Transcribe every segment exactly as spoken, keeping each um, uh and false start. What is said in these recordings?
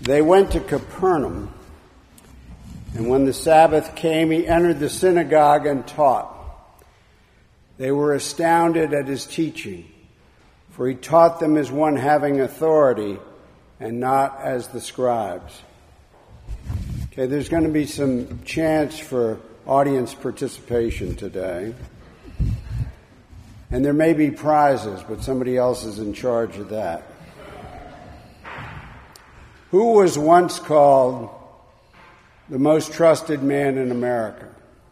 They went to Capernaum, and when the Sabbath came, he entered the synagogue and taught. They were astounded at his teaching, for he taught them as one having authority and not as the scribes. Okay, there's going to be some chance for audience participation today. And there may be prizes, but somebody else is in charge of that. Who was once called the most trusted man in America?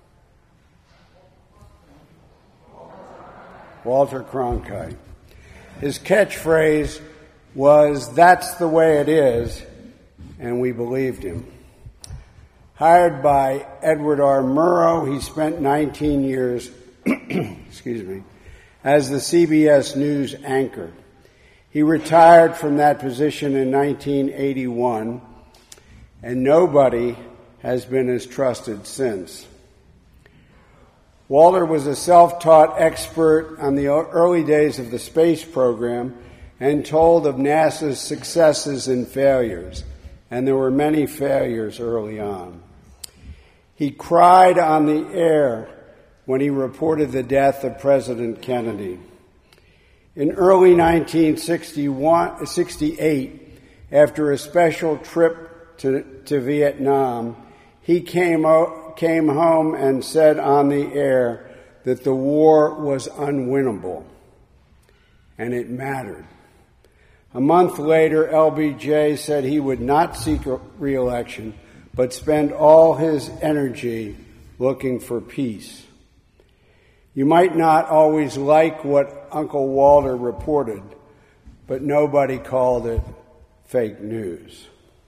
Walter Cronkite. His catchphrase was, "That's the way it is," and we believed him. Hired by Edward R. Murrow, he spent nineteen years, excuse me, as the C B S News anchor. He retired from that position in nineteen eighty-one, and nobody has been as trusted since. Walter was a self-taught expert on the early days of the space program and told of NASA's successes and failures, and there were many failures early on. He cried on the air when he reported the death of President Kennedy. In early nineteen sixty-eight, after a special trip to, to Vietnam, he came, o- came home and said on the air that the war was unwinnable, and it mattered. A month later, L B J said he would not seek re-election, but spend all his energy looking for peace. You might not always like what Uncle Walter reported, but nobody called it fake news.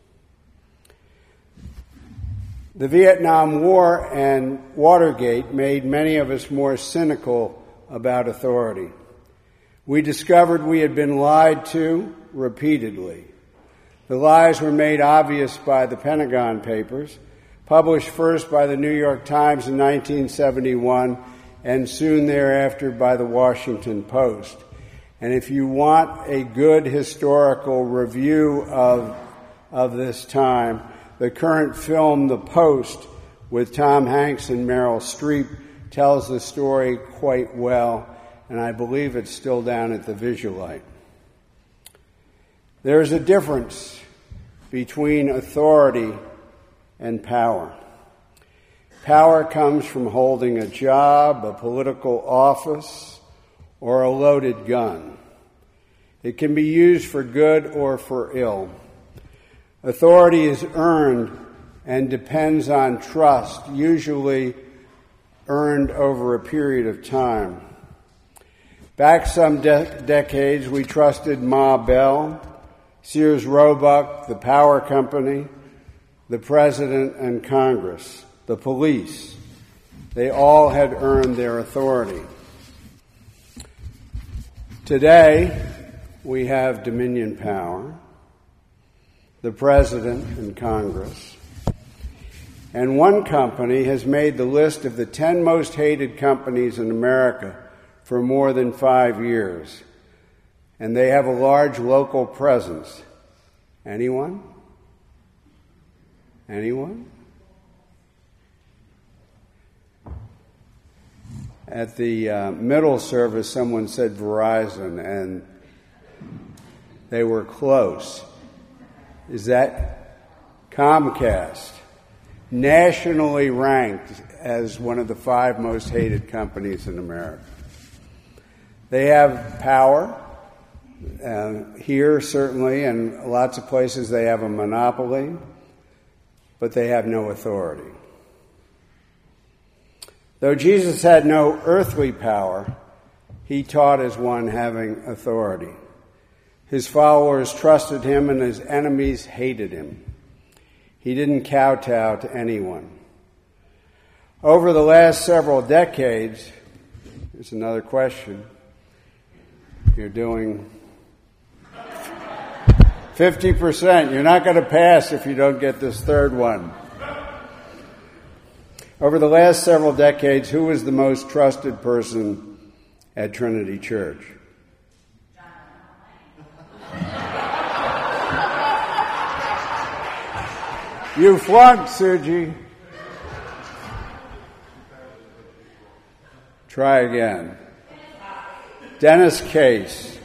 The Vietnam War and Watergate made many of us more cynical about authority. We discovered we had been lied to repeatedly. The lies were made obvious by the Pentagon Papers, published first by the New York Times in nineteen seventy-one, and soon thereafter by the Washington Post. And if you want a good historical review of, of this time, the current film, The Post, with Tom Hanks and Meryl Streep, tells the story quite well, and I believe it's still down at the Visualite. There is a difference between authority and power. Power comes from holding a job, a political office, or a loaded gun. It can be used for good or for ill. Authority is earned and depends on trust, usually earned over a period of time. Back some de- decades, we trusted Ma Bell, Sears Roebuck, the power company, the president and Congress, the police. They all had earned their authority. Today, we have dominion power, the president and Congress. And one company has made the list of the ten most hated companies in America for more than five years. And they have a large local presence. Anyone? Anyone? At the uh, middle service, someone said Verizon, and they were close. Is that Comcast? Nationally ranked as one of the five most hated companies in America. They have power. Uh, here, certainly, and lots of places they have a monopoly, but they have no authority. Though Jesus had no earthly power, he taught as one having authority. His followers trusted him, and his enemies hated him. He didn't kowtow to anyone. Over the last several decades, here's another question. You're doing fifty percent. You're not going to pass if you don't get this third one. Over the last several decades, who was the most trusted person at Trinity Church? You flunked, Suji. Try again. Dennis Case.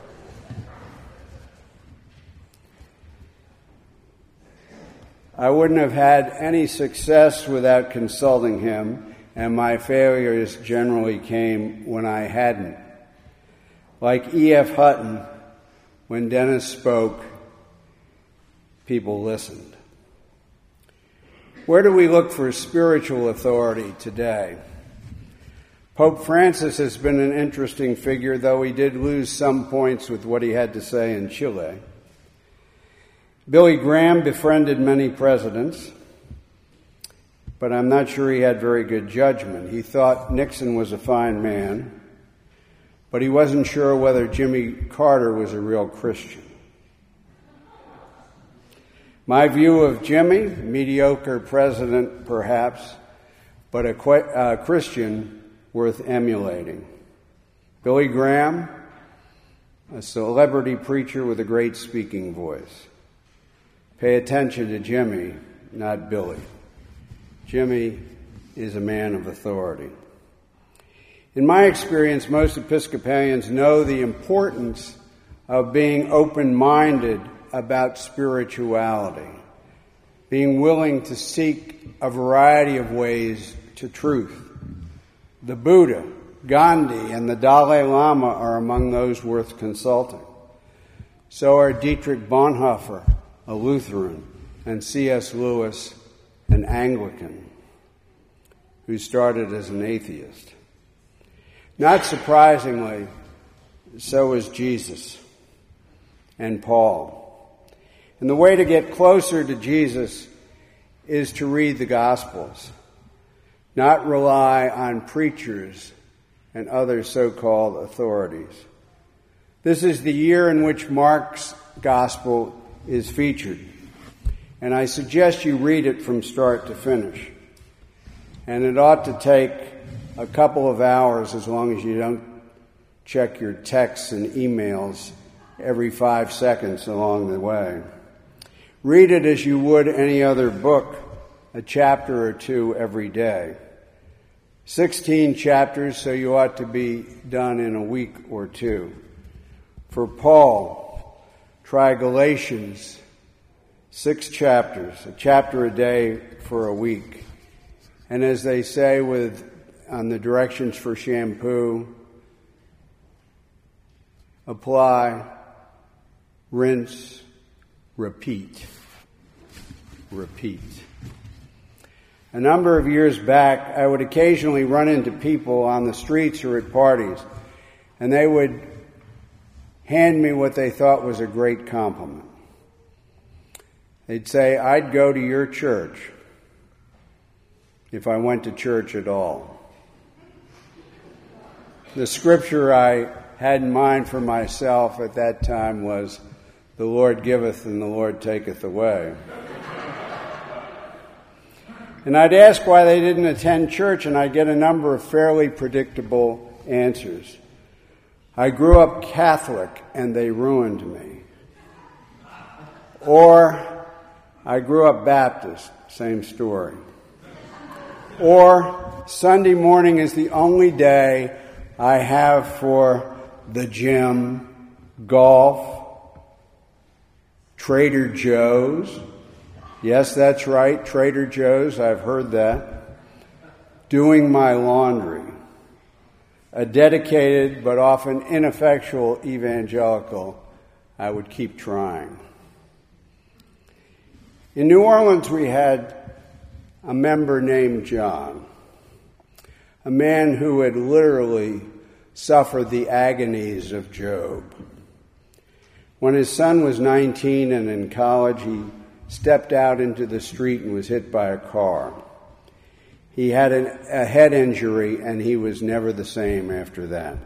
I wouldn't have had any success without consulting him, and my failures generally came when I hadn't. Like E F. Hutton, when Dennis spoke, people listened. Where do we look for spiritual authority today? Pope Francis has been an interesting figure, though he did lose some points with what he had to say in Chile. Billy Graham befriended many presidents, but I'm not sure he had very good judgment. He thought Nixon was a fine man, but he wasn't sure whether Jimmy Carter was a real Christian. My view of Jimmy, mediocre president perhaps, but a uh, Christian worth emulating. Billy Graham, a celebrity preacher with a great speaking voice. Pay attention to Jimmy, not Billy. Jimmy is a man of authority. In my experience, most Episcopalians know the importance of being open-minded about spirituality, being willing to seek a variety of ways to truth. The Buddha, Gandhi, and the Dalai Lama are among those worth consulting. So are Dietrich Bonhoeffer, a Lutheran, and C S Lewis, an Anglican, who started as an atheist. Not surprisingly, so is Jesus and Paul. And the way to get closer to Jesus is to read the Gospels, not rely on preachers and other so-called authorities. This is the year in which Mark's Gospel is featured, and I suggest you read it from start to finish. And it ought to take a couple of hours, as long as you don't check your texts and emails every five seconds along the way. Read it as you would any other book, a chapter or two every day. Sixteen chapters, so you ought to be done in a week or two. For Paul, try Galatians, six chapters, a chapter a day for a week. And as they say with on the directions for shampoo, apply, rinse, repeat. Repeat. A number of years back, I would occasionally run into people on the streets or at parties, and they would hand me what they thought was a great compliment. They'd say, "I'd go to your church if I went to church at all." The scripture I had in mind for myself at that time was, "The Lord giveth and the Lord taketh away." And I'd ask why they didn't attend church, and I'd get a number of fairly predictable answers. I grew up Catholic, and they ruined me. Or, I grew up Baptist, same story. Or, Sunday morning is the only day I have for the gym, golf, Trader Joe's. Yes, that's right, Trader Joe's, I've heard that. Doing my laundry. A dedicated but often ineffectual evangelical, I would keep trying. In New Orleans, we had a member named John, a man who had literally suffered the agonies of Job. When his son was nineteen and in college, he stepped out into the street and was hit by a car. He had an, a head injury, and he was never the same after that.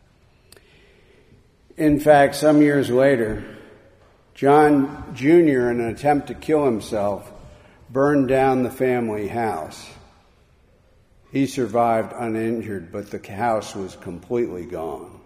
In fact, some years later, John Junior, in an attempt to kill himself, burned down the family house. He survived uninjured, but the house was completely gone.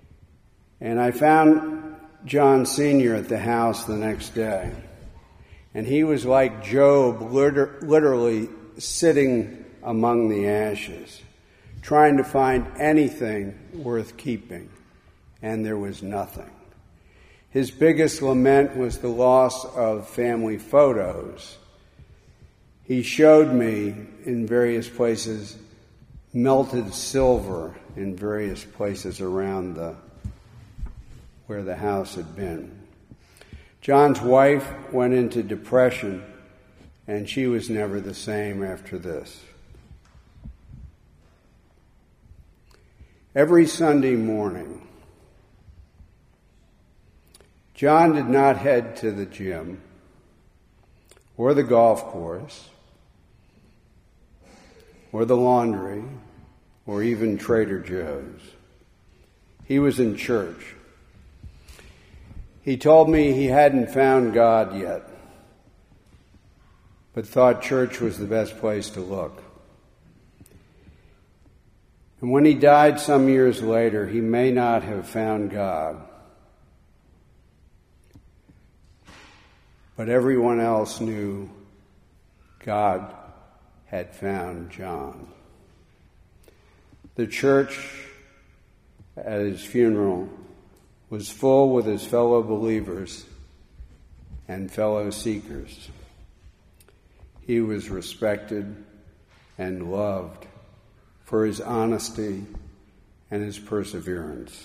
And I found John Senior at the house the next day. And he was like Job, liter- literally sitting among the ashes, trying to find anything worth keeping, and there was nothing. His biggest lament was the loss of family photos. He showed me in various places melted silver in various places around the where the house had been. John's wife went into depression, and she was never the same after this. Every Sunday morning, John did not head to the gym or the golf course or the laundry or even Trader Joe's. He was in church. He told me he hadn't found God yet, but thought church was the best place to look. And when he died some years later, he may not have found God, but everyone else knew God had found John. The church at his funeral was full with his fellow believers and fellow seekers. He was respected and loved for his honesty and his perseverance.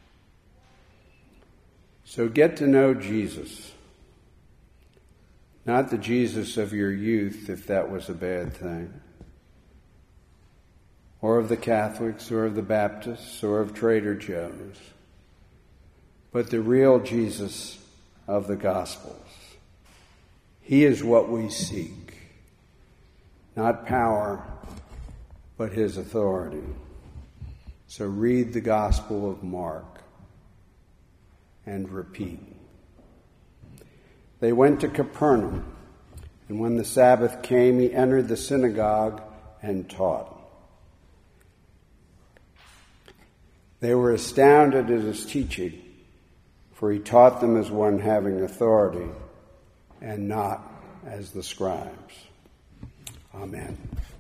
So get to know Jesus. Not the Jesus of your youth, if that was a bad thing, or of the Catholics, or of the Baptists, or of Trader Joe's, but the real Jesus of the Gospels. He is what we seek, not power, but his authority. So read the Gospel of Mark and repeat. They went to Capernaum, and when the Sabbath came, he entered the synagogue and taught. They were astounded at his teaching, for he taught them as one having authority and not as the scribes. Amen.